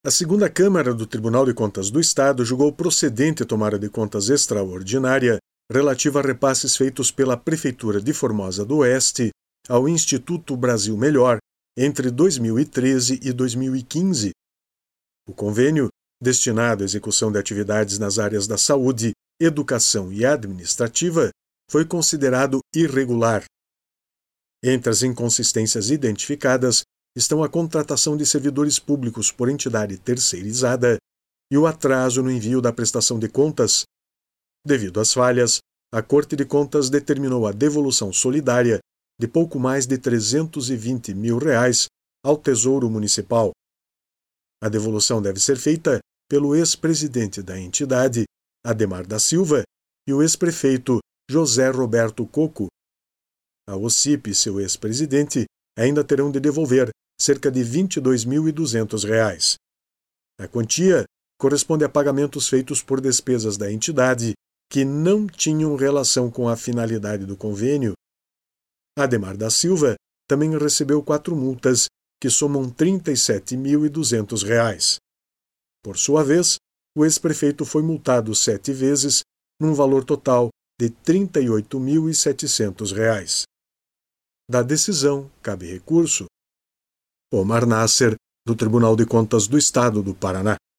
A segunda Câmara do Tribunal de Contas do Estado julgou procedente tomada de contas extraordinária relativa a repasses feitos pela Prefeitura de Formosa do Oeste ao Instituto Brasil Melhor entre 2013 e 2015. O convênio, destinado à execução de atividades nas áreas da saúde, educação e administrativa, foi considerado irregular. Entre as inconsistências identificadas estão a contratação de servidores públicos por entidade terceirizada e o atraso no envio da prestação de contas. Devido às falhas, a Corte de Contas determinou a devolução solidária de pouco mais de R$320 mil ao Tesouro Municipal. A devolução deve ser feita pelo ex-presidente da entidade, Ademar da Silva, e o ex-prefeito José Roberto Coco. A OCIP e seu ex-presidente ainda terão de devolver cerca de R$22.200. A quantia corresponde a pagamentos feitos por despesas da entidade que não tinham relação com a finalidade do convênio. Ademar da Silva também recebeu 4 multas que somam R$37.200. Por sua vez, o ex-prefeito foi multado 7 vezes, num valor total de R$38.700. Da decisão cabe recurso. Omar Nasser, do Tribunal de Contas do Estado do Paraná.